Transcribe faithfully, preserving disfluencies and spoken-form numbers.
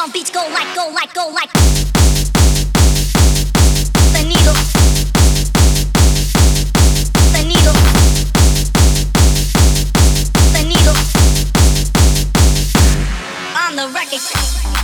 on beats go like, go like, go like the needle, the needle, the needle on the record.